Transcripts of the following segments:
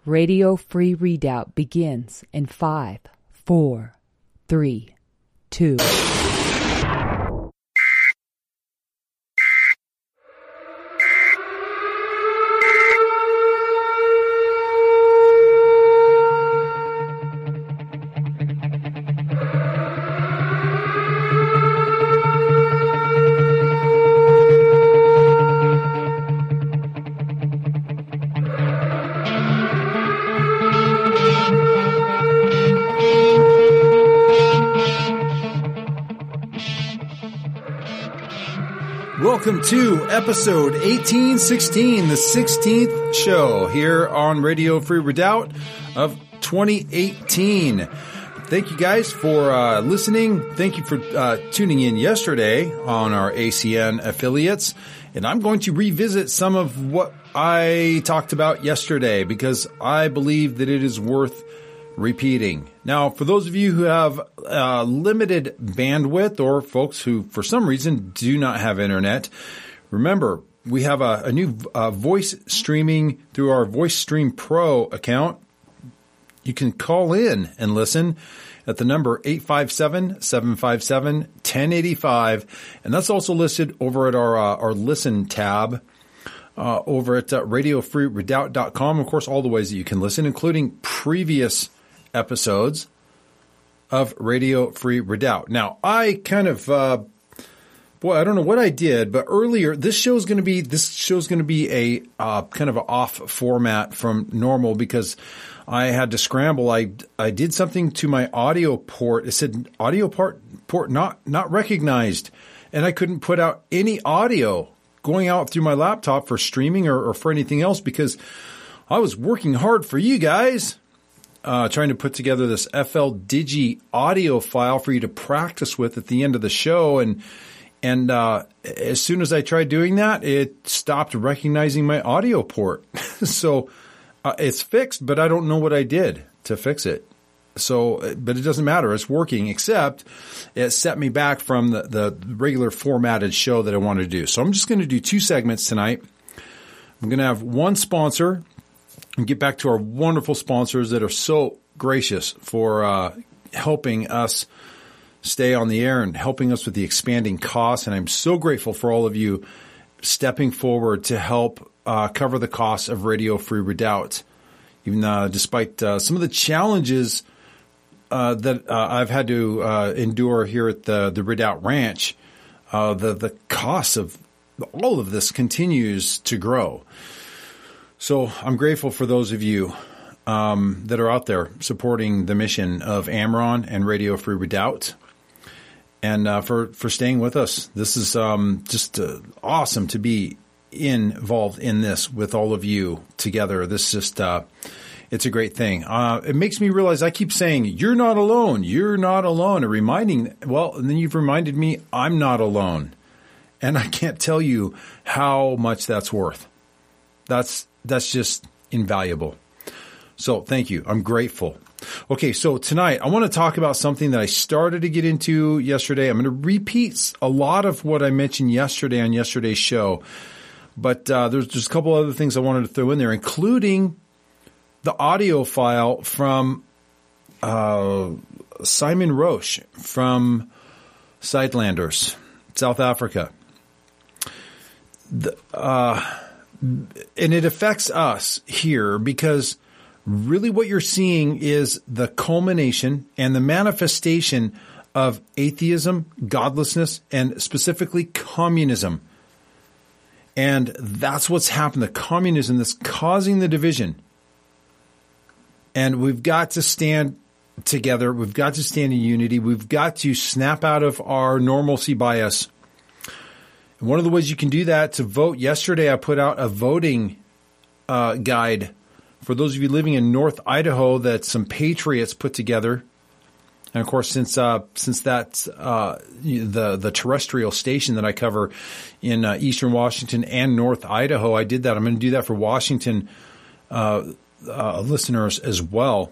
Radio Free Redoubt begins in 5, 4, 3, 2. Welcome to episode 1816, the 16th show here on Radio Free Redoubt of 2018. Thank you guys for listening. Thank you for tuning in yesterday on our ACN affiliates. And I'm going to revisit some of what I talked about yesterday because I believe that it is worth repeating. Now, for those of you who have limited bandwidth or folks who, for some reason, do not have internet, remember, we have a new voice streaming through our VoiceStream Pro account. You can call in and listen at the number 857-757-1085. And that's also listed over at our Listen tab over at radiofreeredoubt.com. Of course, all the ways that you can listen, including previous episodes of Radio Free Redoubt. Now, I kind of, I don't know what I did, but earlier, this show's going to be a kind of an off format from normal because I had to scramble. I did something to my audio port. It said audio port not recognized, and I couldn't put out any audio going out through my laptop for streaming or for anything else because I was working hard for you guys. Trying to put together this FL Digi audio file for you to practice with at the end of the show. And as soon as I tried doing that, it stopped recognizing my audio port. So it's fixed, but I don't know what I did to fix it. So, but it doesn't matter. It's working, except it set me back from the regular formatted show that I wanted to do. So I'm just going to do two segments tonight. I'm going to have one sponsor and get back to our wonderful sponsors that are so gracious for helping us stay on the air and helping us with the expanding costs. And I'm so grateful for all of you stepping forward to help cover the costs of Radio Free Redoubt, even despite some of the challenges that I've had to endure here at the Redoubt Ranch. The cost of all of this continues to grow. So I'm grateful for those of you that are out there supporting the mission of Amron and Radio Free Redoubt, and for staying with us. This is just awesome to be involved in this with all of you together. This just it's a great thing. It makes me realize I keep saying you're not alone. You're not alone. And and then you've reminded me I'm not alone, and I can't tell you how much that's worth. That's just invaluable. So thank you. I'm grateful. Okay, so tonight I want to talk about something that I started to get into yesterday. I'm going to repeat a lot of what I mentioned yesterday on yesterday's show, but there's just a couple other things I wanted to throw in there, including the audio file from Simon Roche from Sidelanders, South Africa. And it affects us here because really what you're seeing is the culmination and the manifestation of atheism, godlessness, and specifically communism. And that's what's happened, the communism that's causing the division. And we've got to stand together. We've got to stand in unity. We've got to snap out of our normalcy bias. And one of the ways you can do that to vote, yesterday I put out a voting guide for those of you living in North Idaho that some patriots put together. And of course, since that's the terrestrial station that I cover in Eastern Washington and North Idaho, I did that. I'm going to do that for Washington listeners as well,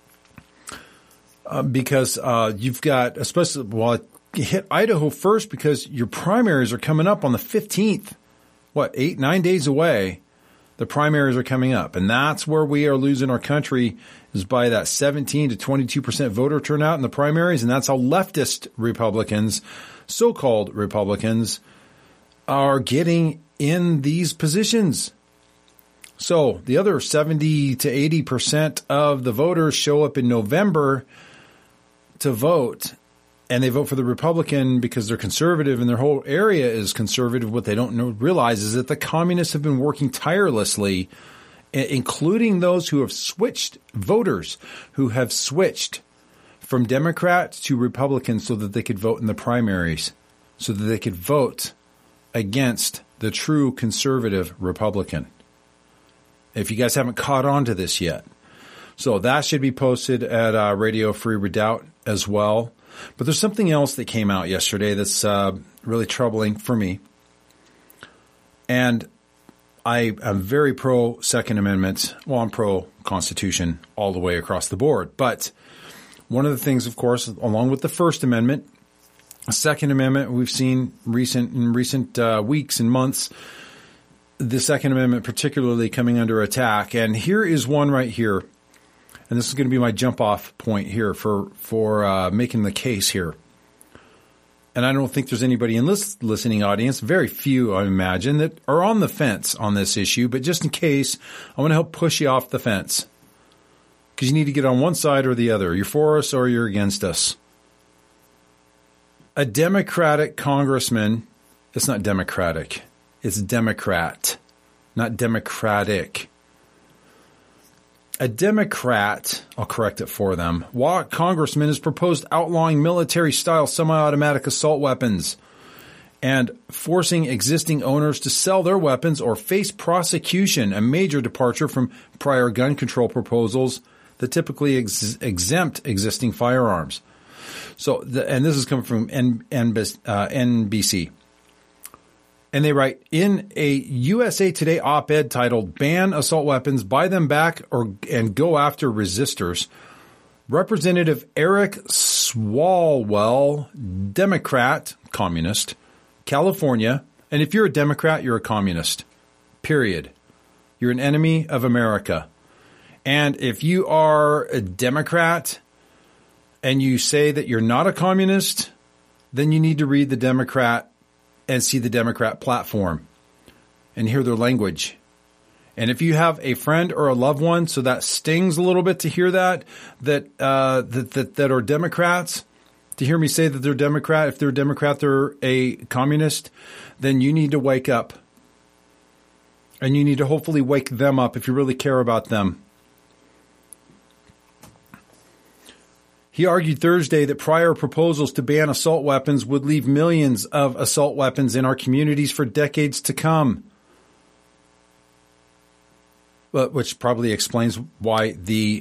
because you've got, especially hit Idaho first because your primaries are coming up on the 15th. 8-9 days away. The primaries are coming up, and that's where we are losing our country, is by that 17 to 22% voter turnout in the primaries, and that's how leftist Republicans, so-called Republicans, are getting in these positions. So the other 70 to 80% of the voters show up in November to vote, and they vote for the Republican because they're conservative and their whole area is conservative. What they don't realize is that the communists have been working tirelessly, including those who have switched, voters who have switched from Democrat to Republican so that they could vote in the primaries, so that they could vote against the true conservative Republican. If you guys haven't caught on to this yet. So that should be posted at Radio Free Redoubt as well. But there's something else that came out yesterday that's really troubling for me. And I am very pro Second Amendment. Well, I'm pro Constitution all the way across the board. But one of the things, of course, along with the First Amendment, Second Amendment, we've seen in recent weeks and months, the Second Amendment particularly coming under attack. And here is one right here. And this is going to be my jump-off point here for making the case here. And I don't think there's anybody in this listening audience, very few, I imagine, that are on the fence on this issue. But just in case, I want to help push you off the fence. Because you need to get on one side or the other. You're for us or you're against us. A Democratic congressman, it's not Democratic, it's Democrat, not Democratic. A Democrat, I'll correct it for them, congressman has proposed outlawing military-style semi-automatic assault weapons and forcing existing owners to sell their weapons or face prosecution, a major departure from prior gun control proposals that typically exempt existing firearms. So, and this is coming from NBC. And they write, in a USA Today op-ed titled, "Ban Assault Weapons, Buy Them Back and Go After Resistors," Representative Eric Swalwell, Democrat, communist, California, and if you're a Democrat, you're a communist, period. You're an enemy of America. And if you are a Democrat and you say that you're not a communist, then you need to read the Democrat and see the Democrat platform and hear their language. And if you have a friend or a loved one, so that stings a little bit to hear that are Democrats, to hear me say that they're Democrat, if they're a Democrat, they're a communist, then you need to wake up. And you need to hopefully wake them up if you really care about them. He argued Thursday that prior proposals to ban assault weapons would leave millions of assault weapons in our communities for decades to come. But which probably explains why the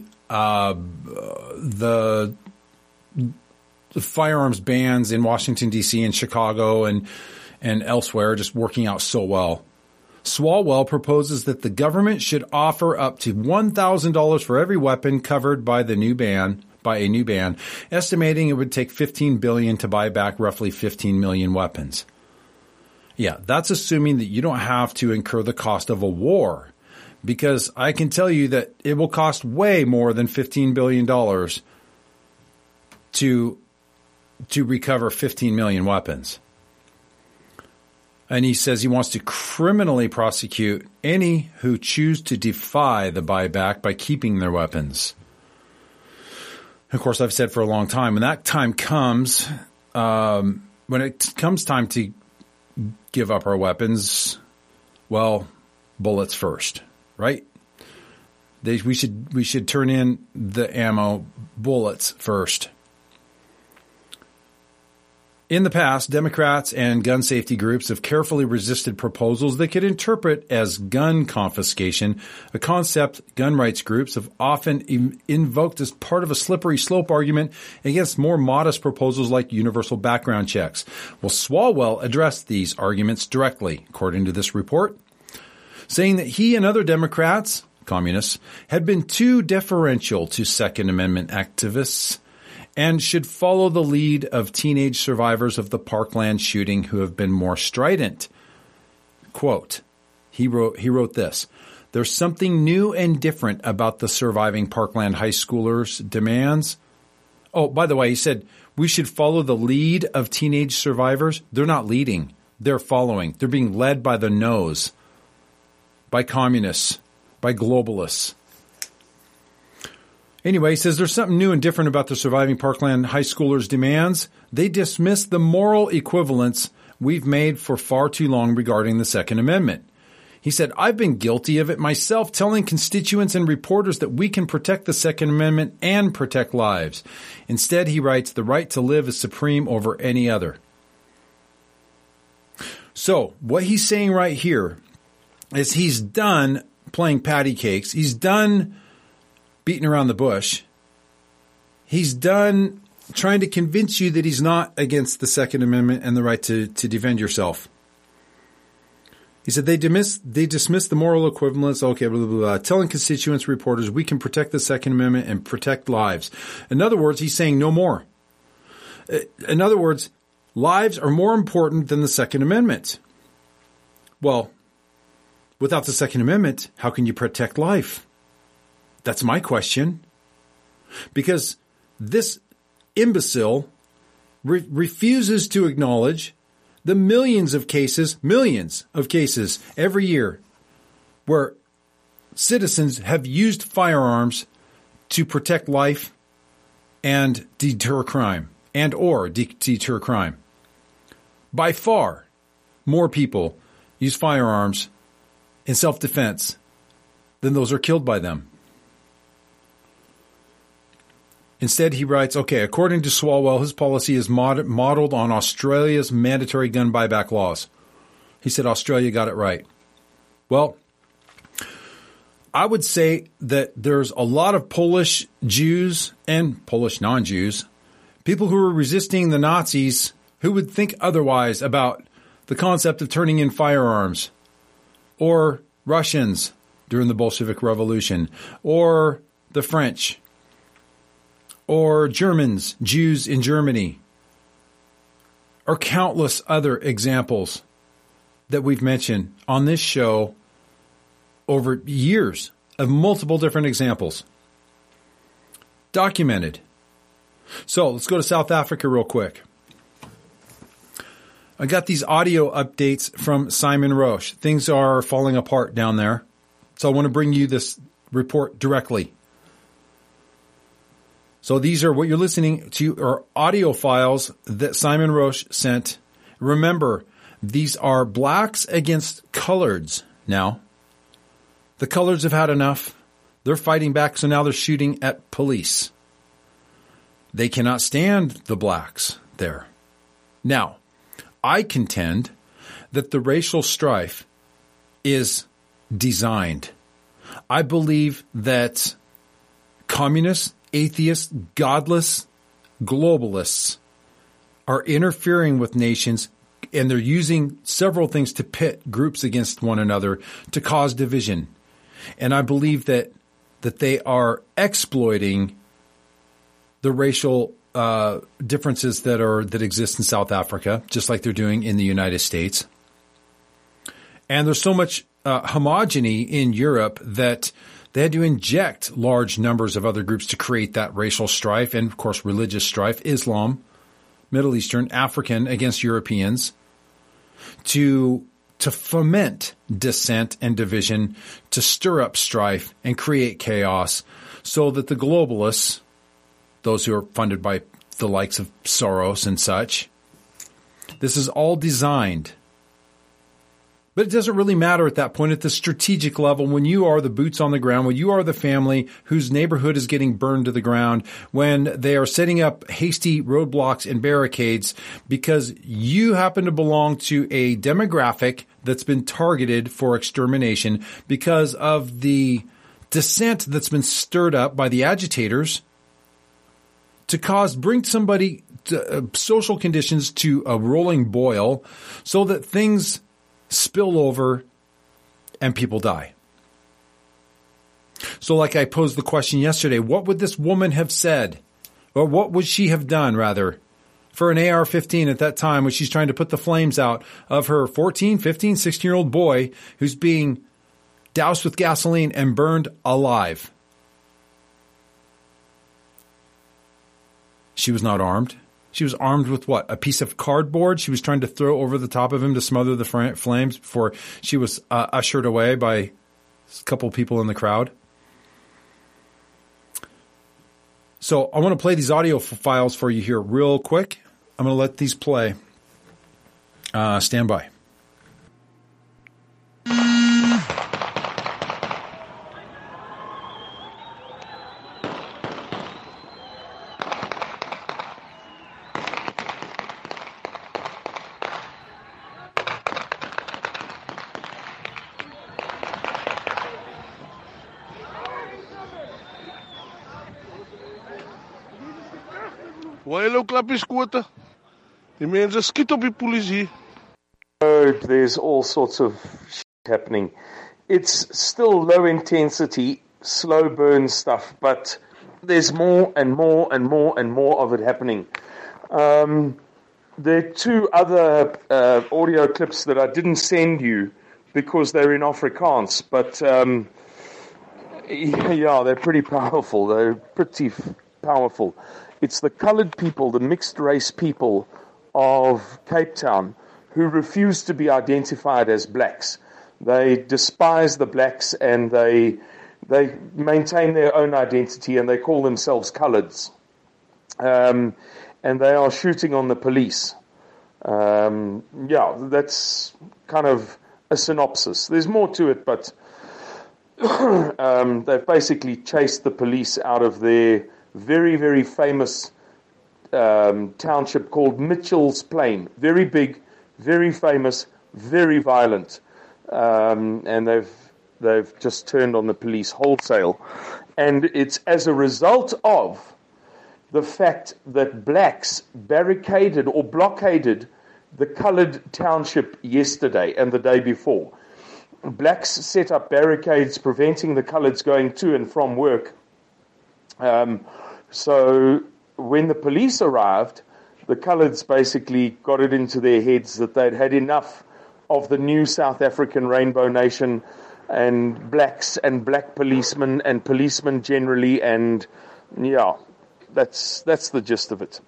firearms bans in Washington, D.C. and Chicago and elsewhere are just working out so well. Swalwell proposes that the government should offer up to $1,000 for every weapon covered by a new ban, estimating it would take $15 billion to buy back roughly 15 million weapons. Yeah, that's assuming that you don't have to incur the cost of a war, because I can tell you that it will cost way more than $15 billion to recover 15 million weapons. And he says he wants to criminally prosecute any who choose to defy the buyback by keeping their weapons. Of course, I've said for a long time, when that time comes, when it comes time to give up our weapons, well, bullets first, right? We should turn in the ammo, bullets first. In the past, Democrats and gun safety groups have carefully resisted proposals they could interpret as gun confiscation, a concept gun rights groups have often invoked as part of a slippery slope argument against more modest proposals like universal background checks. Well, Swalwell addressed these arguments directly, according to this report, saying that he and other Democrats, communists, had been too deferential to Second Amendment activists and should follow the lead of teenage survivors of the Parkland shooting who have been more strident. Quote, he wrote this, There's something new and different about the surviving Parkland high schoolers' demands. Oh, by the way, he said we should follow the lead of teenage survivors. They're not leading. They're following. They're being led by the nose, by communists, by globalists. Anyway, he says there's something new and different about the surviving Parkland high schoolers' demands. They dismiss the moral equivalence we've made for far too long regarding the Second Amendment. He said, I've been guilty of it myself, telling constituents and reporters that we can protect the Second Amendment and protect lives. Instead, he writes, the right to live is supreme over any other. So what he's saying right here is he's done playing patty cakes. He's done beating around the bush. He's done trying to convince you that he's not against the Second Amendment and the right to defend yourself. He said they dismiss the moral equivalence, okay, blah, blah, blah, telling constituents, reporters, we can protect the Second Amendment and protect lives. In other words, he's saying no more. In other words, lives are more important than the Second Amendment. Well, without the Second Amendment, how can you protect life? That's my question. Because this imbecile refuses to acknowledge the millions of cases every year where citizens have used firearms to protect life and deter crime, deter crime. By far, more people use firearms in self-defense than those are killed by them. Instead, he writes, okay, according to Swalwell, his policy is modeled on Australia's mandatory gun buyback laws. He said Australia got it right. Well, I would say that there's a lot of Polish Jews and Polish non-Jews, people who are resisting the Nazis, who would think otherwise about the concept of turning in firearms, or Russians during the Bolshevik Revolution, or the French, or Germans, Jews in Germany, or countless other examples that we've mentioned on this show over years of multiple different examples. Documented. So let's go to South Africa real quick. I got these audio updates from Simon Roche. Things are falling apart down there. So I want to bring you this report directly. So these are what you're listening to are audio files that Simon Roche sent. Remember, these are blacks against coloreds now. The coloreds have had enough. They're fighting back, so now they're shooting at police. They cannot stand the blacks there. Now, I contend that the racial strife is designed. I believe that communists, atheists, godless, globalists are interfering with nations, and they're using several things to pit groups against one another to cause division. And I believe that they are exploiting the racial differences that exist in South Africa, just like they're doing in the United States. And there's so much homogeny in Europe that they had to inject large numbers of other groups to create that racial strife and, of course, religious strife, Islam, Middle Eastern, African against Europeans, to foment dissent and division, to stir up strife and create chaos so that the globalists, those who are funded by the likes of Soros and such, this is all designed. But it doesn't really matter at that point at the strategic level when you are the boots on the ground, when you are the family whose neighborhood is getting burned to the ground, when they are setting up hasty roadblocks and barricades because you happen to belong to a demographic that's been targeted for extermination because of the dissent that's been stirred up by the agitators to bring somebody to, social conditions to a rolling boil so that things spill over and people die. So like I posed the question yesterday, what would this woman have said? Or what would she have done, rather, for an AR-15 at that time when she's trying to put the flames out of her 14, 15, 16-year-old boy who's being doused with gasoline and burned alive. She was not armed. She was armed with what? A piece of cardboard she was trying to throw over the top of him to smother the flames before she was ushered away by a couple people in the crowd. So I want to play these audio files for you here real quick. I'm going to let these play. Stand by. Waar klappies skote. Die mense skiet op die polisie. There's all sorts of shit happening. It's still low intensity, slow burn stuff, but there's more and more and more and more of it happening. There are two other audio clips that I didn't send you because they're in Afrikaans, but yeah, they're pretty powerful. They're pretty powerful. It's the colored people, the mixed race people of Cape Town who refuse to be identified as blacks. They despise the blacks and they maintain their own identity and they call themselves coloreds. And they are shooting on the police. Yeah, that's kind of a synopsis. There's more to it, but they've basically chased the police out of their very, very famous township called Mitchell's Plain. Very big, very famous, very violent. And they've just turned on the police wholesale. And it's as a result of the fact that blacks barricaded or blockaded the colored township yesterday and the day before. Blacks set up barricades preventing the coloreds going to and from work. So when the police arrived, the coloreds basically got it into their heads that they'd had enough of the new South African Rainbow Nation and blacks and black policemen and policemen generally, and yeah, that's the gist of it.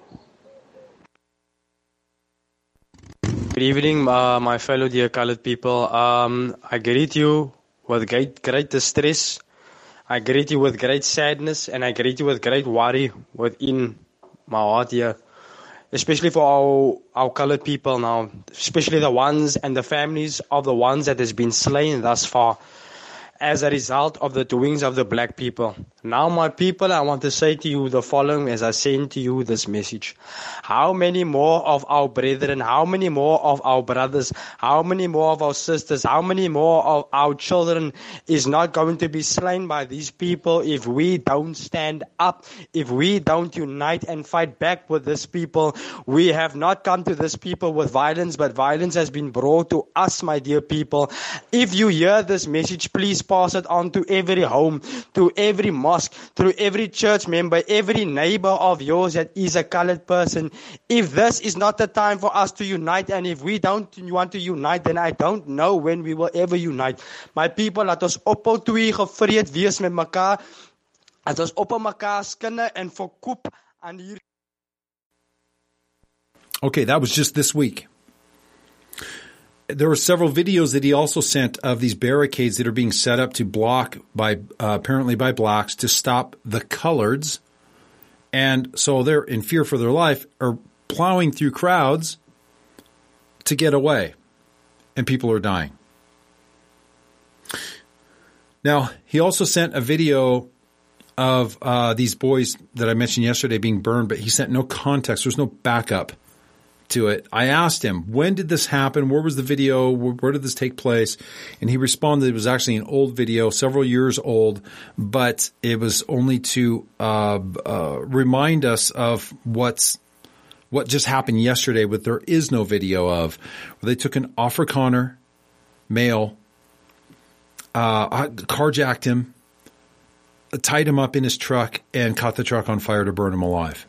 Good evening, my fellow dear colored people. I greet you with great distress. I greet you with great sadness, and I greet you with great worry within my heart here, especially for our colored people now, especially the ones and the families of the ones that has been slain thus far as a result of the doings of the black people. Now, my people, I want to say to you the following as I send to you this message. How many more of our brethren, how many more of our brothers, how many more of our sisters, how many more of our children is not going to be slain by these people if we don't stand up, if we don't unite and fight back with this people? We have not come to this people with violence, but violence has been brought to us, my dear people. If you hear this message, please pass it on to every home, to every mosque, through every church member, every neighbor of yours that is a colored person. If this is not the time for us to unite, and if we don't want to unite, then I don't know when we will ever unite. My people, laat ons ophou twee gevreed wees met mekaar. Laat ons ophou mekaar skinne en verkoop aan hier. Okay, that was just this week. There were several videos that he also sent of these barricades that are being set up to block by, apparently by blacks to stop the coloreds. And so they're in fear for their life, are plowing through crowds to get away. And people are dying. Now, he also sent a video of these boys that I mentioned yesterday being burned, but he sent no context. There's no backup to it. I asked him, when did this happen? Where was the video? Where did this take place? And he responded it was actually an old video, several years old, but it was only to remind us of what just happened yesterday, but there is no video of, where they took an Afrikaner male, carjacked him, tied him up in his truck, and caught the truck on fire to burn him alive.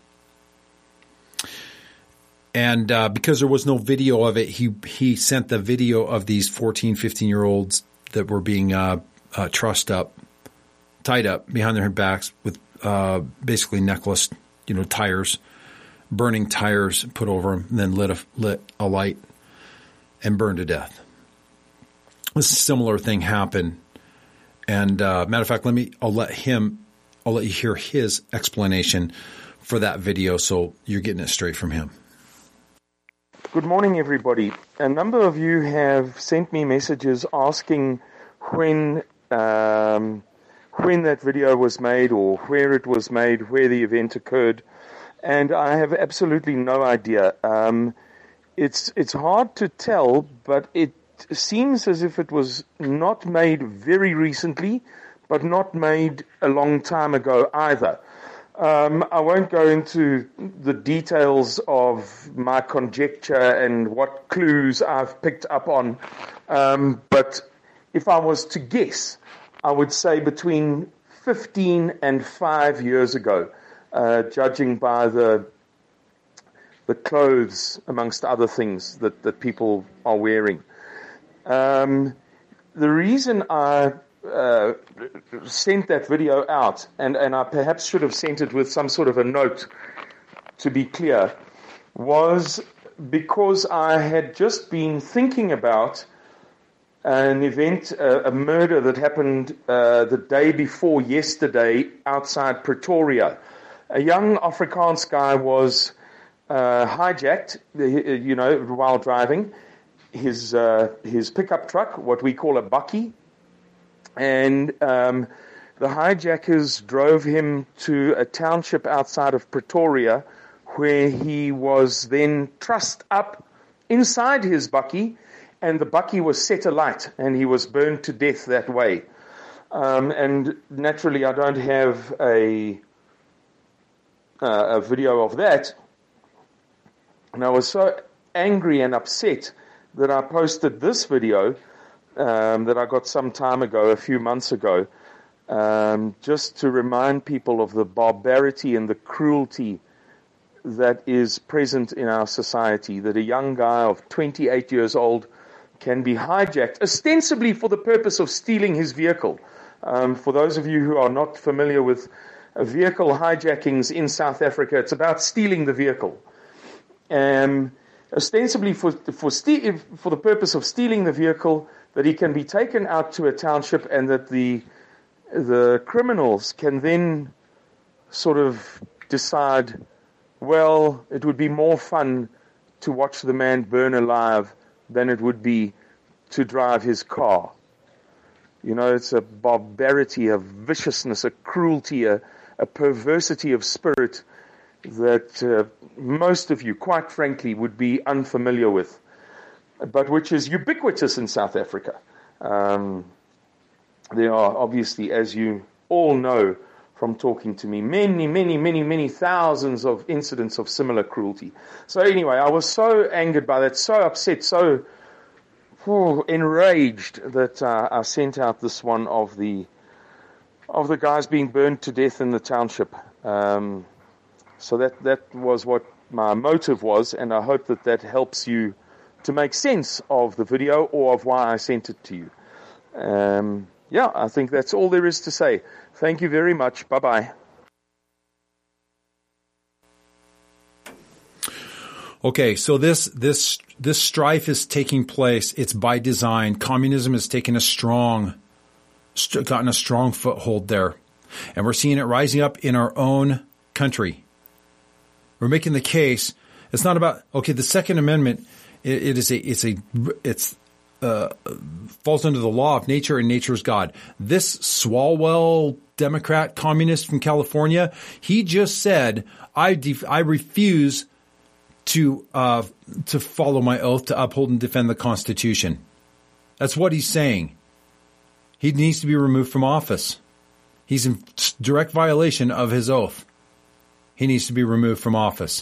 And because there was no video of it, he sent the video of these 14, 15-year-olds that were being trussed up, tied up behind their backs with basically necklaced, tires, burning tires put over them, and then lit a light and burned to death. A similar thing happened. And matter of fact, I'll let you hear his explanation for that video, so you're getting it straight from him. Good morning, everybody. A number of you have sent me messages asking when that video was made or where it was made, where the event occurred, and I have absolutely no idea. It's hard to tell, but it seems as if it was not made very recently, but not made a long time ago either. I won't go into the details of my conjecture and what clues I've picked up on, but if I was to guess, I would say between 15 and 5 years ago, judging by the clothes, amongst other things, that people are wearing. The reason I sent that video out, and I perhaps should have sent it with some sort of a note to be clear, was because I had just been thinking about an event, a murder that happened the day before yesterday outside Pretoria. A young Afrikaans guy was hijacked, while driving his pickup truck, what we call a bakkie, and the hijackers drove him to a township outside of Pretoria, where he was then trussed up inside his bakkie, and the bakkie was set alight, and he was burned to death that way. And naturally, I don't have a video of that. And I was so angry and upset that I posted this video that I got some time ago, a few months ago, just to remind people of the barbarity and the cruelty that is present in our society, that a young guy of 28 years old can be hijacked, ostensibly for the purpose of stealing his vehicle. For those of you who are not familiar with vehicle hijackings in South Africa, it's about stealing the vehicle. Ostensibly for the purpose of stealing the vehicle, that he can be taken out to a township, and that the criminals can then sort of decide, well, it would be more fun to watch the man burn alive than it would be to drive his car. It's a barbarity, a viciousness, a cruelty, a perversity of spirit that most of you, quite frankly, would be unfamiliar with, but which is ubiquitous in South Africa. There are obviously, as you all know from talking to me, many thousands of incidents of similar cruelty. So anyway, I was so angered by that, so upset, so enraged that I sent out this one of the guys being burned to death in the township. So that was what my motive was, and I hope that helps you to make sense of the video or of why I sent it to you. I think that's all there is to say. Thank you very much. Bye-bye. Okay, so this strife is taking place. It's by design. Communism has gotten a strong foothold there, and we're seeing it rising up in our own country. We're making the case. It's not about the Second Amendment. It falls under the law of nature, and nature is God. This Swalwell Democrat communist from California, he just said, I refuse to follow my oath to uphold and defend the Constitution. That's what he's saying. He needs to be removed from office. He's in direct violation of his oath. He needs to be removed from office.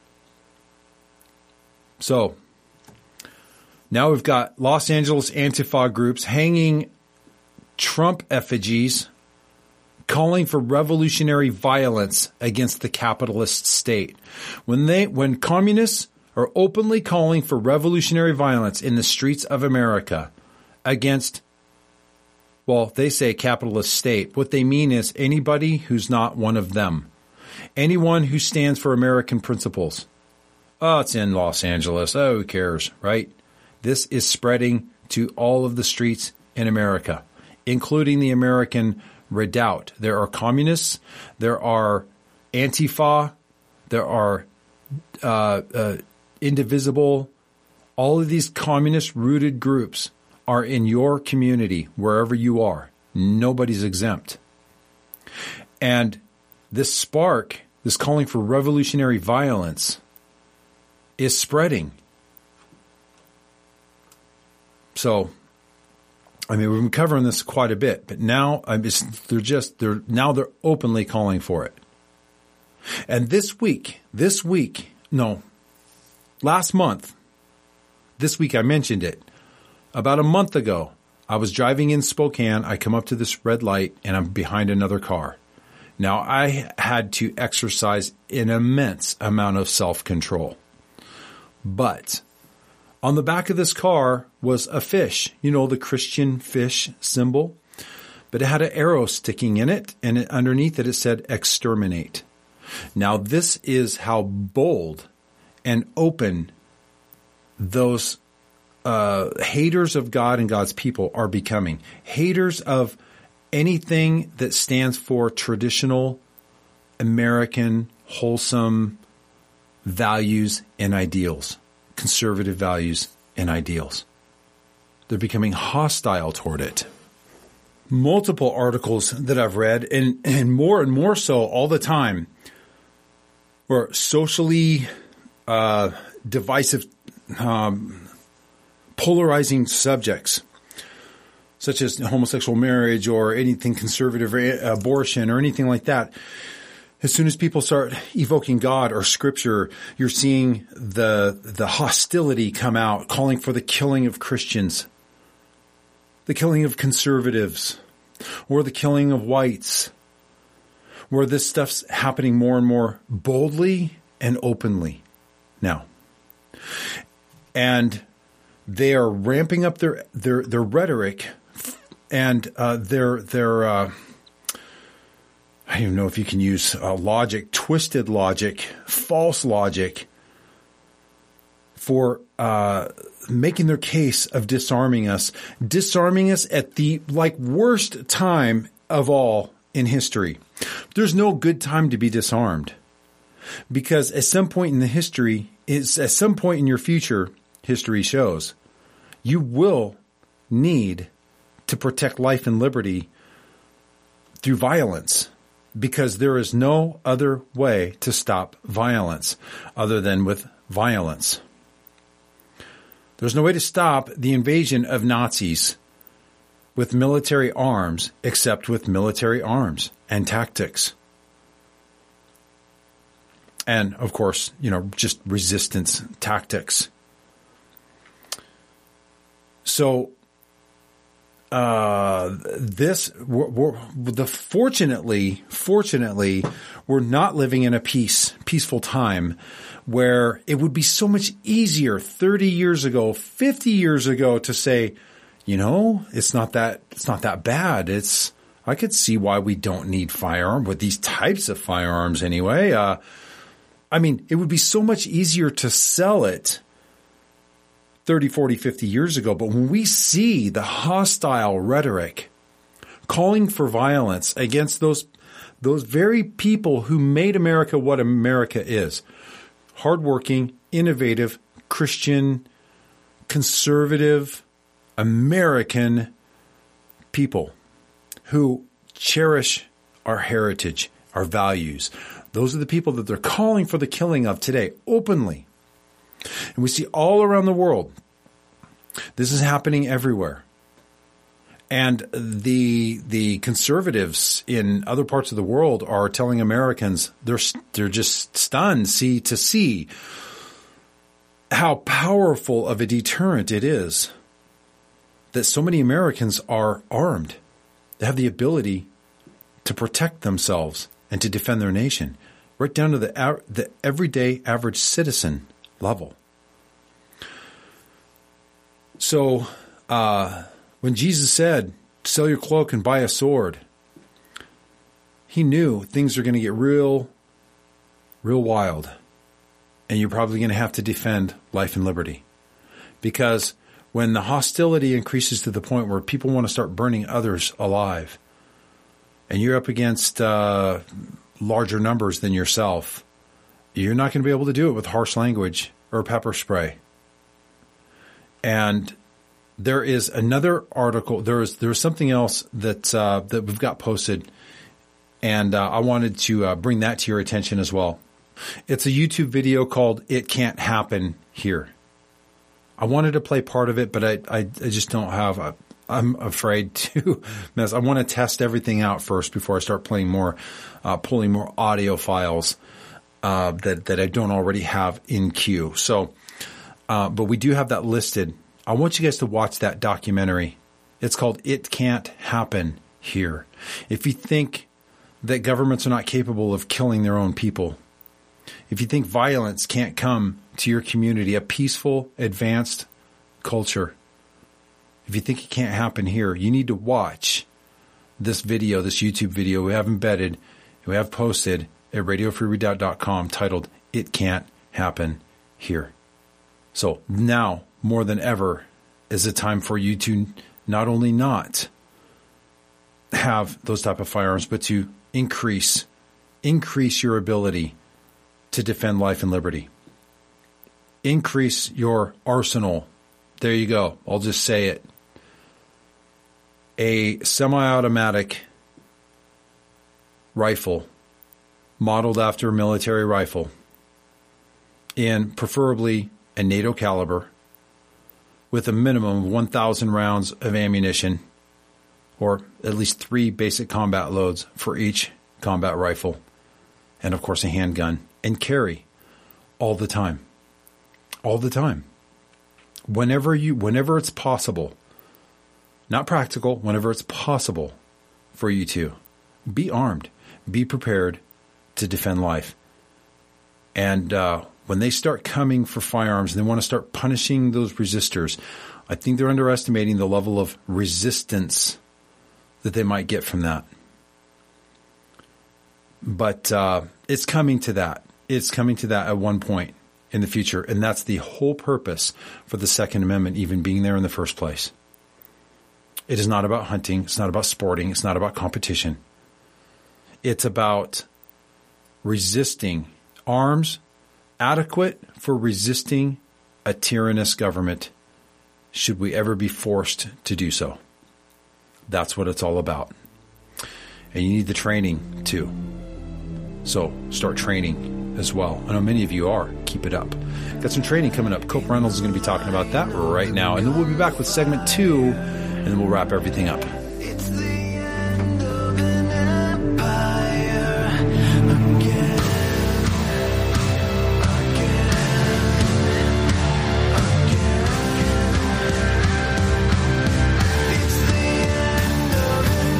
So now we've got Los Angeles Antifa groups hanging Trump effigies, calling for revolutionary violence against the capitalist state. When communists are openly calling for revolutionary violence in the streets of America against Well, they say capitalist state. What they mean is anybody who's not one of them. Anyone who stands for American principles. Oh, it's in Los Angeles. Oh, who cares, right? This is spreading to all of the streets in America, including the American Redoubt. There are communists. There are Antifa. There are Indivisible. All of these communist-rooted groups are in your community, wherever you are. Nobody's exempt. And this spark, this calling for revolutionary violence, is spreading. So, I mean, we've been covering this quite a bit, but now they're openly calling for it. And last month, this week I mentioned it. About a month ago, I was driving in Spokane. I come up to this red light and I'm behind another car. Now, I had to exercise an immense amount of self-control. But on the back of this car was a fish, the Christian fish symbol. But it had an arrow sticking in it, and underneath it said exterminate. Now, this is how bold and open those haters of God and God's people are becoming. Haters of anything that stands for traditional American wholesome values and ideals, conservative values and ideals. They're becoming hostile toward it. Multiple articles that I've read, and more so all the time, were socially divisive, polarizing subjects, such as homosexual marriage or anything conservative, or abortion or anything like that. As soon as people start evoking God or Scripture, you're seeing the hostility come out, calling for the killing of Christians, the killing of conservatives, or the killing of whites, where this stuff's happening more and more boldly and openly now. And they are ramping up their rhetoric and their I don't even know if you can use logic, twisted logic, false logic for making their case of disarming us at the worst time of all in history. There's no good time to be disarmed, because at some point in your future, history shows, you will need to protect life and liberty through violence. Because there is no other way to stop violence other than with violence. There's no way to stop the invasion of Nazis with military arms except with military arms and tactics. And, of course, just resistance tactics. So, fortunately, we're not living in a peaceful time where it would be so much easier 30 years ago, 50 years ago to say, it's not that bad. I could see why we don't need firearms with these types of firearms anyway. It would be so much easier to sell it 30, 40, 50 years ago. But when we see the hostile rhetoric calling for violence against those very people who made America what America is, hardworking, innovative, Christian, conservative, American people who cherish our heritage, our values. Those are the people that they're calling for the killing of today, openly. And we see all around the world, this is happening everywhere. And the conservatives in other parts of the world are telling Americans, they're just stunned to see how powerful of a deterrent it is that so many Americans are armed. They have the ability to protect themselves and to defend their nation, right down to the everyday average citizen level. So when Jesus said sell your cloak and buy a sword. He knew things are going to get real wild. And you're probably going to have to defend life and liberty. Because when the hostility increases to the point where people want to start burning others alive, and you're up against larger numbers than yourself, you're not going to be able to do it with harsh language or pepper spray. And there is another article. There is something else that we've got posted, and I wanted to bring that to your attention as well. It's a YouTube video called "It Can't Happen Here." I wanted to play part of it, but I just don't have. I'm afraid to mess. I want to test everything out first before I start playing more, pulling more audio files that I don't already have in queue. So, but we do have that listed. I want you guys to watch that documentary. It's called "It Can't Happen Here." If you think that governments are not capable of killing their own people, if you think violence can't come to your community, a peaceful, advanced culture, if you think it can't happen here, you need to watch this video, this YouTube video we have embedded, we have posted at radiofreeredoubt.com titled "It Can't Happen Here." So now, more than ever, is a time for you to not only not have those type of firearms, but to increase your ability to defend life and liberty. Increase your arsenal. There you go. I'll just say it. A semi-automatic rifle modeled after a military rifle, and preferably a NATO caliber, with a minimum of 1,000 rounds of ammunition, or at least 3 basic combat loads for each combat rifle, and of course a handgun, and carry all the time. All the time. Whenever it's possible, not practical, whenever it's possible for you to be armed, be prepared to defend life. And when they start coming for firearms and they want to start punishing those resistors, I think they're underestimating the level of resistance that they might get from that. But it's coming to that. It's coming to that at one point in the future. And that's the whole purpose for the Second Amendment even being there in the first place. It is not about hunting. It's not about sporting. It's not about competition. It's about resisting arms adequate for resisting a tyrannous government should we ever be forced to do so. That's what it's all about. And you need the training too. So start training as well. I know many of you are. Keep it up. Got some training coming up. Cope Reynolds is going to be talking about that right now. And then we'll be back with segment 2, and then we'll wrap everything up. It's the end of an empire again. It's the end of an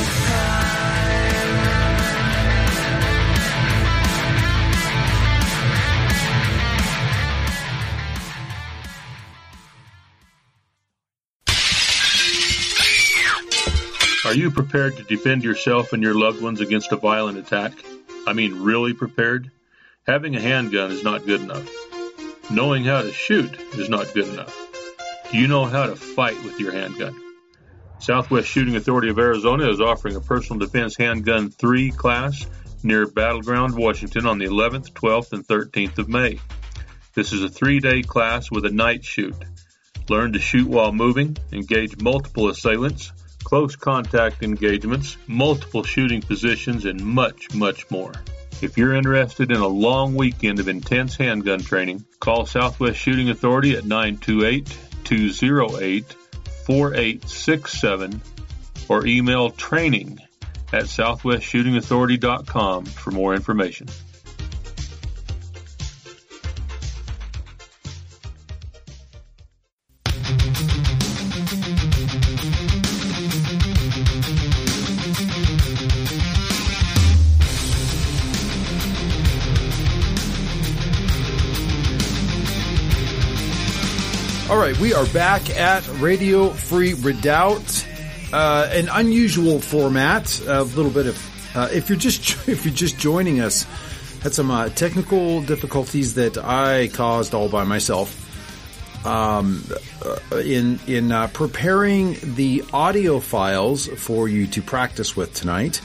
Are you prepared to defend yourself and your loved ones against a violent attack? I mean, really prepared? Having a handgun is not good enough. Knowing how to shoot is not good enough. Do you know how to fight with your handgun? Southwest Shooting Authority of Arizona is offering a personal defense handgun 3 class near Battleground, Washington on the 11th, 12th, and 13th of May. This is a 3-day class with a night shoot. Learn to shoot while moving, engage multiple assailants, close contact engagements, multiple shooting positions, and much, much more. If you're interested in a long weekend of intense handgun training, call Southwest Shooting Authority at 928-208-4867 or email training@southwestshootingauthority.com for more information. All right, we are back at Radio Free Redoubt. an unusual format. A little bit of if you're just joining us, had some technical difficulties that I caused all by myself. In preparing the audio files for you to practice with tonight,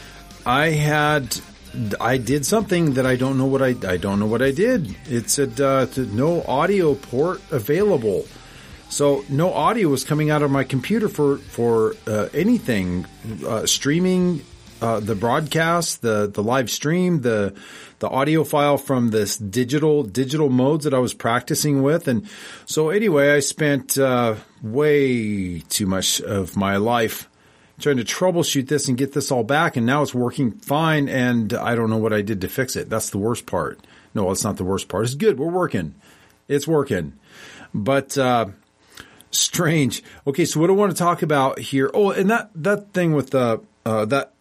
I did something that I don't know what I don't know what I did. It said no audio port available. So no audio was coming out of my computer for anything, streaming the broadcast, the live stream, the audio file from this digital modes that I was practicing with. And so anyway, I spent way too much of my life trying to troubleshoot this and get this all back. And now it's working fine. And I don't know what I did to fix it. That's the worst part. No, it's not the worst part. It's good. We're working. It's working. But, strange. Okay. So what I want to talk about here. Oh, and that thing with that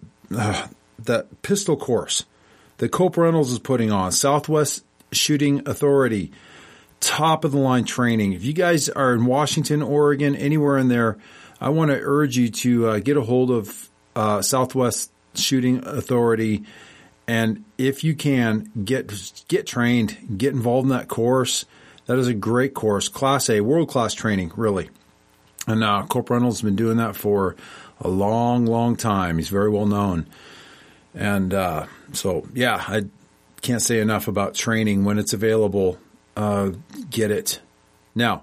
pistol course that Cope Reynolds is putting on, Southwest Shooting Authority, top of the line training. If you guys are in Washington, Oregon, anywhere in there, I want to urge you to get a hold of Southwest Shooting Authority, and if you can, get trained, get involved in that course. That is a great course, Class A, world-class training, really. And Cope Reynolds has been doing that for a long, long time. He's very well known. And so, yeah, I can't say enough about training. When it's available, get it. Now,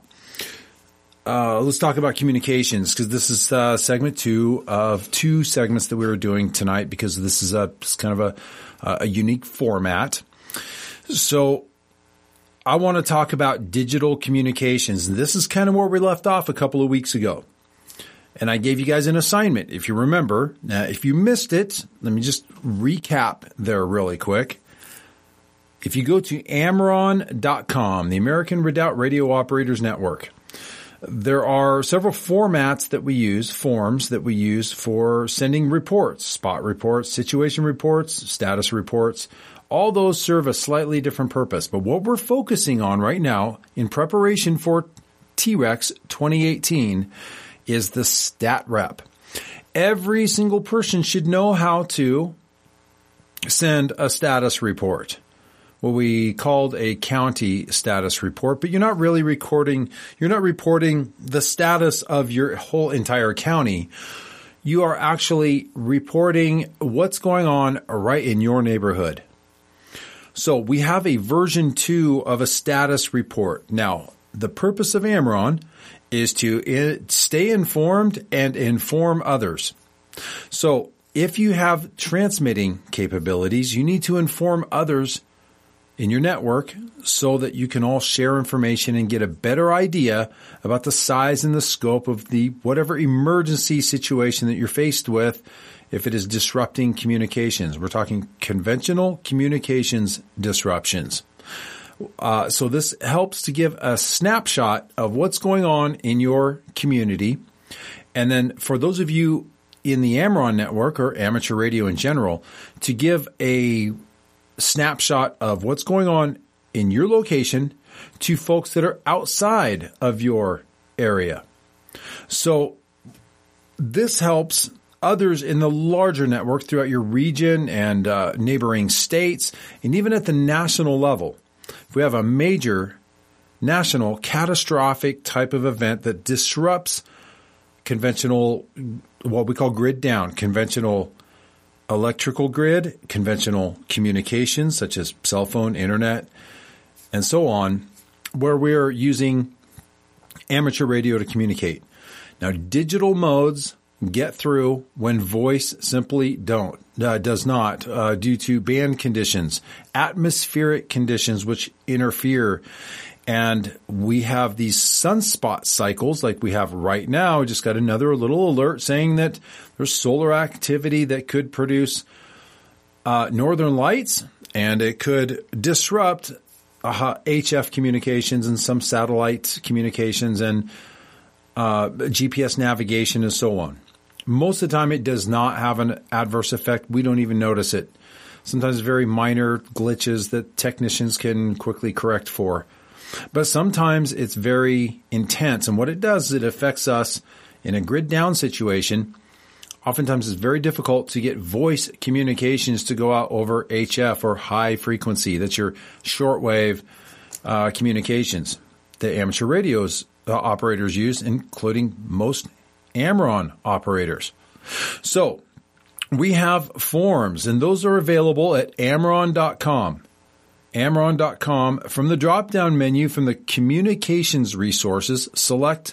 let's talk about communications, because this is segment 2 of 2 segments that we were doing tonight, because this is kind of a unique format. So I want to talk about digital communications. And this is kind of where we left off a couple of weeks ago. And I gave you guys an assignment, if you remember. Now, if you missed it, let me just recap there really quick. If you go to AMRON.com, the American Redoubt Radio Operators Network, there are several forms that we use for sending reports, spot reports, situation reports, status reports. All those serve a slightly different purpose. But what we're focusing on right now in preparation for T-Rex 2018 is the stat rep. Every single person should know how to send a status report, what we called a county status report, but you're not reporting the status of your whole entire county. You are actually reporting what's going on right in your neighborhood. So we have a version 2 of a status report. Now, the purpose of AMRON is to stay informed and inform others. So if you have transmitting capabilities, you need to inform others in your network so that you can all share information and get a better idea about the size and the scope of the whatever emergency situation that you're faced with if it is disrupting communications. We're talking conventional communications disruptions. So this helps to give a snapshot of what's going on in your community. And then for those of you in the AMRON network or amateur radio in general, to give a snapshot of what's going on in your location to folks that are outside of your area. So this helps others in the larger network throughout your region and neighboring states, and even at the national level. If we have a major national catastrophic type of event that disrupts conventional, what we call grid down, conventional electrical grid, conventional communications such as cell phone, internet, and so on, where we're using amateur radio to communicate. Now, digital modes get through when voice simply does not, due to band conditions, atmospheric conditions which interfere. And we have these sunspot cycles like we have right now. Just got another little alert saying that there's solar activity that could produce northern lights, and it could disrupt HF communications and some satellite communications and GPS navigation and so on. Most of the time, it does not have an adverse effect. We don't even notice it. Sometimes very minor glitches that technicians can quickly correct for. But sometimes it's very intense. And what it does is it affects us in a grid down situation, oftentimes it's very difficult to get voice communications to go out over HF or high frequency. That's your shortwave communications that amateur radios operators use, including most Amron operators. So we have forms, and those are available at Amron.com. Amron.com. From the drop-down menu, from the communications resources, select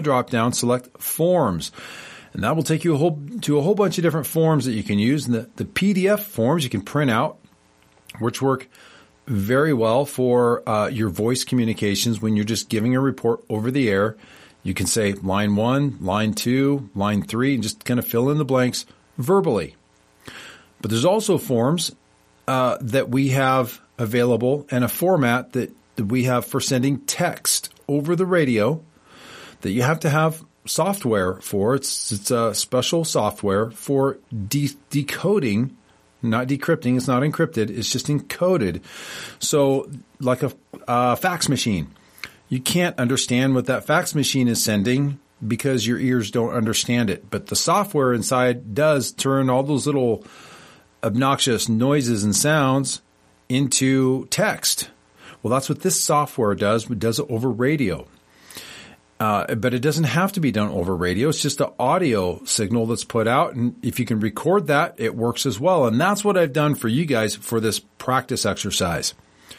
forms. And that will take you to a whole bunch of different forms that you can use. And the PDF forms you can print out, which work very well for your voice communications when you're just giving a report over the air. You can say line 1, line 2, line 3, and just kind of fill in the blanks verbally. But there's also forms that we have available, and a format that we have for sending text over the radio that you have to have software for. It's a special software for decoding, not decrypting. It's not encrypted. It's just encoded. So like a fax machine, you can't understand what that fax machine is sending because your ears don't understand it. But the software inside does turn all those little obnoxious noises and sounds into text. Well, that's what this software does. It does it over radio. But it doesn't have to be done over radio. It's just an audio signal that's put out. And if you can record that, it works as well. And that's what I've done for you guys for this practice exercise.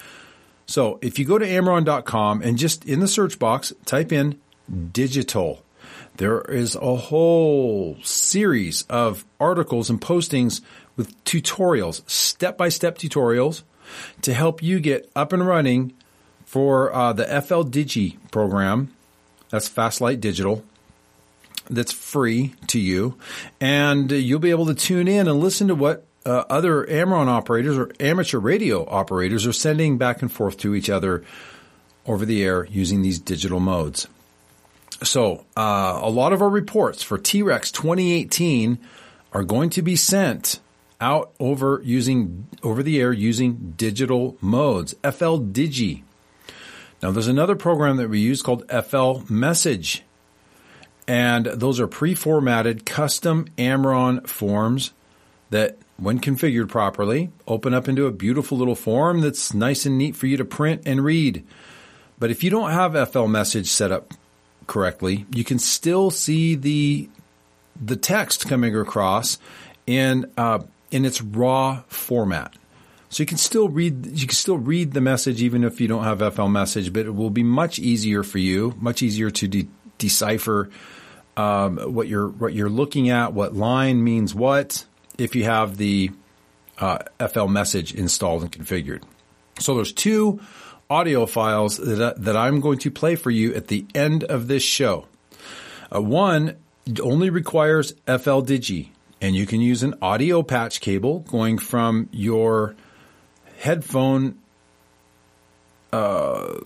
So if you go to Amron.com and just in the search box, type in digital, there is a whole series of articles and postings with tutorials, step-by-step tutorials to help you get up and running for the FL Digi program. That's Fastlight Digital. That's free to you. And you'll be able to tune in and listen to what other Amron operators or amateur radio operators are sending back and forth to each other over the air using these digital modes. So a lot of our reports for T-Rex 2018 are going to be sent out over the air using digital modes, FL Digi. Now, there's another program that we use called FL Message, and those are pre-formatted custom Amron forms that, when configured properly, open up into a beautiful little form that's nice and neat for you to print and read. But if you don't have FL Message set up correctly, you can still see the text coming across in its raw format. So you can still read the message even if you don't have FL Message, but it will be much easier for you, much easier to decipher what you're looking at, what line means what, if you have the FL Message installed and configured. So there's two audio files that I'm going to play for you at the end of this show. One only requires FL Digi, and you can use an audio patch cable going from your headphone, let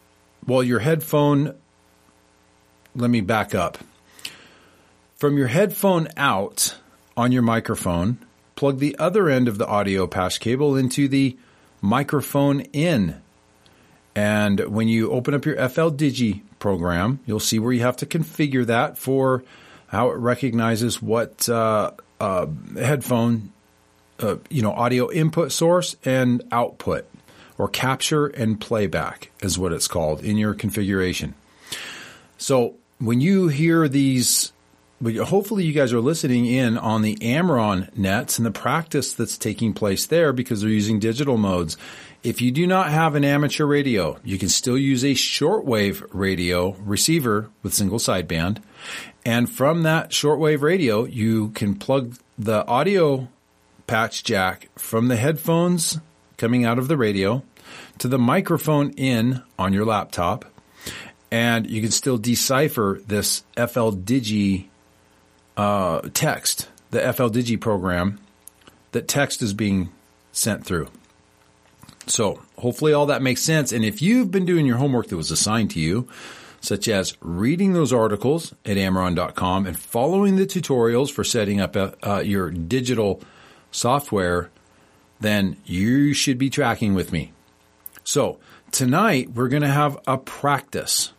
me back up. From your headphone out on your microphone, plug the other end of the audio patch cable into the microphone in. And when you open up your FL Digi program, you'll see where you have to configure that for how it recognizes what headphone audio input source and output, or capture and playback is what it's called in your configuration. So when you hear these, hopefully you guys are listening in on the Amron nets and the practice that's taking place there because they're using digital modes. If you do not have an amateur radio, you can still use a shortwave radio receiver with single sideband. And from that shortwave radio, you can plug the audio patch jack from the headphones coming out of the radio to the microphone in on your laptop, and you can still decipher this FL Digi text, the FL Digi program, that text is being sent through. So hopefully all that makes sense. And if you've been doing your homework that was assigned to you, such as reading those articles at Amron.com and following the tutorials for setting up your digital software, then you should be tracking with me. So tonight we're going to have a practice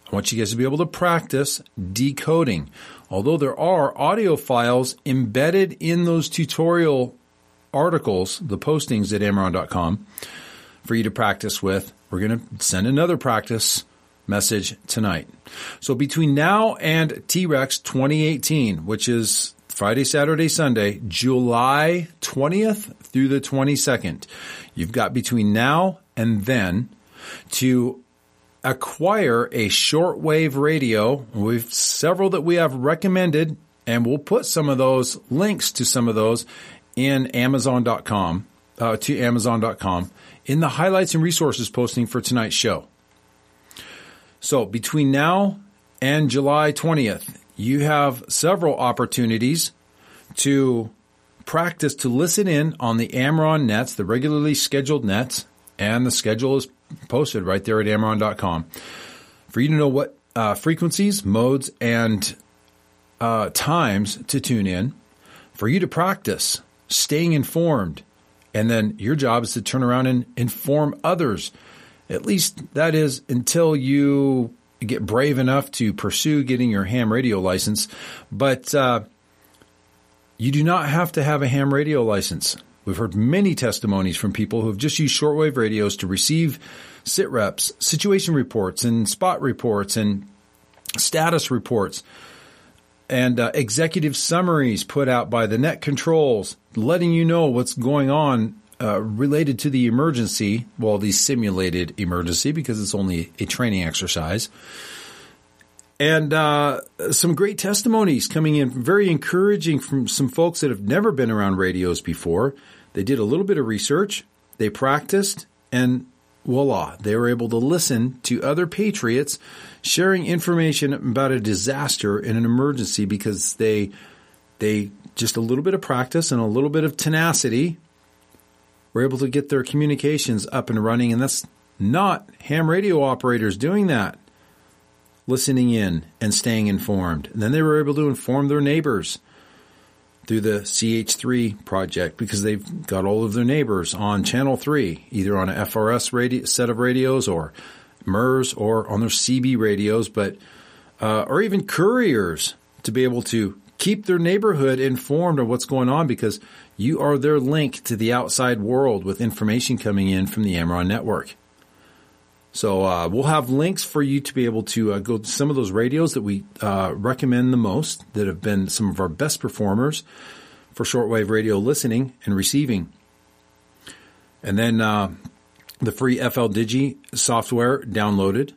I want you guys to be able to practice decoding. Although there are audio files embedded in those tutorial articles, the postings at Amaron.com, for you to practice with, we're going to send another practice message tonight. So between now and T-Rex 2018, which is Friday, Saturday, Sunday, July 20th through the 22nd, you've got between now and then to acquire a shortwave radio. We've several that we have recommended, and we'll put some of those links to some of those in Amazon.com, to Amazon.com in the highlights and resources posting for tonight's show. So between now and July 20th, you have several opportunities to practice to listen in on the Amaron nets, the regularly scheduled nets, and the schedule is posted right there at Amaron.com for you to know what frequencies, modes, and times to tune in, for you to practice staying informed, and then your job is to turn around and inform others. At least that is until you get brave enough to pursue getting your ham radio license. But you do not have to have a ham radio license. We've heard many testimonies from people who have just used shortwave radios to receive sit reps, situation reports, and spot reports, and status reports, and executive summaries put out by the net controls, letting you know what's going on related to the emergency, well, the simulated emergency, because it's only a training exercise. And some great testimonies coming in, very encouraging from some folks that have never been around radios before. They did a little bit of research, they practiced, and voila, they were able to listen to other patriots sharing information about a disaster and an emergency because they just a little bit of practice and a little bit of tenacity were able to get their communications up and running. And that's not ham radio operators doing that, listening in and staying informed. And then they were able to inform their neighbors through the CH3 project because they've got all of their neighbors on Channel 3, either on a FRS radio, set of radios or MERS or on their CB radios, but or even couriers to be able to keep their neighborhood informed of what's going on because you are their link to the outside world with information coming in from the Amaron network. So we'll have links for you to be able to go to some of those radios that we recommend the most, that have been some of our best performers for shortwave radio listening and receiving. And then the free FL Digi software downloaded,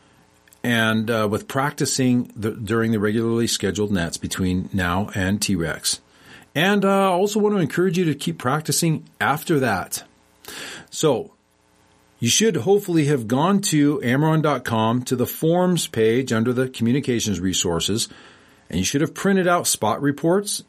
and with practicing during the regularly scheduled nets between now and T-Rex. And I also want to encourage you to keep practicing after that. So you should hopefully have gone to Amaron.com to the forms page under the communications resources, and you should have printed out spot reports,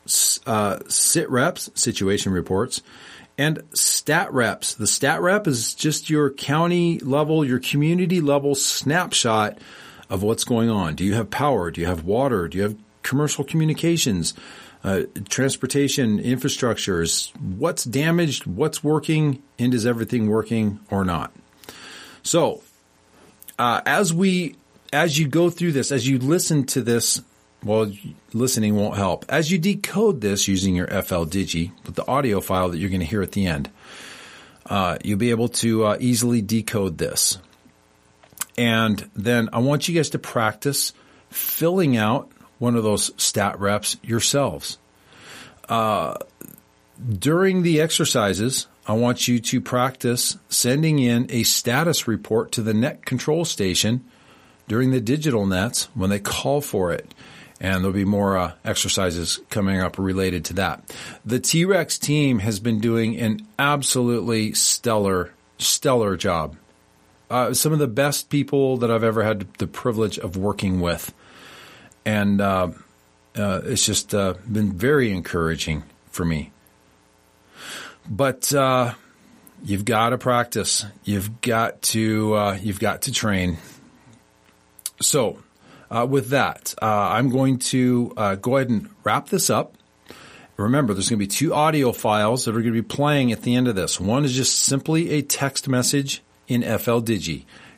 sit reps, situation reports, and stat reps. The stat rep is just your county level, your community level snapshot of what's going on. Do you have power? Do you have water? Do you have commercial communications? Transportation infrastructures, what's damaged, what's working, and is everything working or not? So, as you go through this, as you listen to this, well, listening won't help. As you decode this using your FL Digi with the audio file that you're going to hear at the end, you'll be able to easily decode this. And then I want you guys to practice filling out one of those stat reps yourselves. During the exercises, I want you to practice sending in a status report to the net control station during the digital nets when they call for it. And there'll be more exercises coming up related to that. The T-Rex team has been doing an absolutely stellar job. Some of the best people that I've ever had the privilege of working with. And it's just been very encouraging for me. But you've got to practice. You've got to train. So with that, I'm going to go ahead and wrap this up. Remember, there's going to be 2 audio files that are going to be playing at the end of this. One is just simply a text message in FL Digi.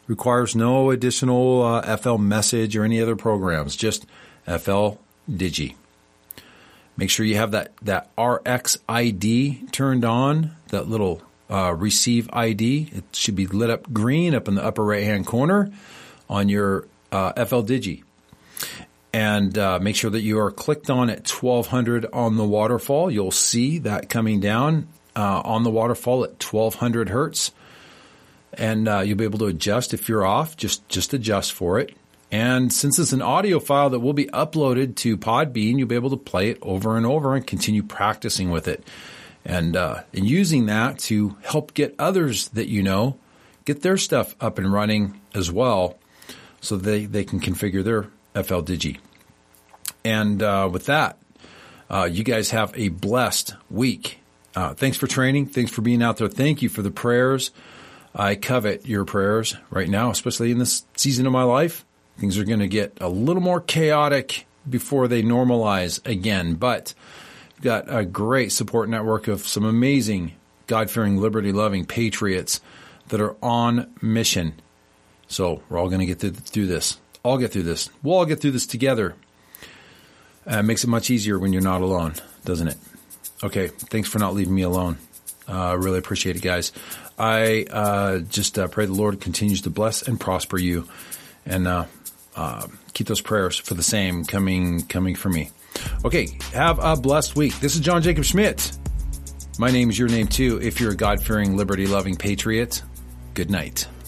Requires no additional FL Message or any other programs, just FL Digi. Make sure you have that RX ID turned on, that little receive ID. It should be lit up green up in the upper right-hand corner on your FL Digi. And make sure that you are clicked on at 1200 on the waterfall. You'll see that coming down on the waterfall at 1200 hertz. And you'll be able to adjust if you're off, just adjust for it. And since it's an audio file that will be uploaded to Podbean, you'll be able to play it over and over and continue practicing with it. And using that to help get others that you know, get their stuff up and running as well, so they can configure their FL Digi. And with that, you guys have a blessed week. Thanks for training. Thanks for being out there. Thank you for the prayers. I covet your prayers right now, especially in this season of my life. Things are going to get a little more chaotic before they normalize again. But we've got a great support network of some amazing, God-fearing, liberty-loving patriots that are on mission. So we're all going to get through this. All get through this. We'll all get through this together. It makes it much easier when you're not alone, doesn't it? Okay, thanks for not leaving me alone. I really appreciate it, guys. I just pray the Lord continues to bless and prosper you, and keep those prayers for the same coming for me. Okay, have a blessed week. This is John Jacob Schmidt. My name is your name too. If you're a God-fearing, liberty-loving patriot, good night.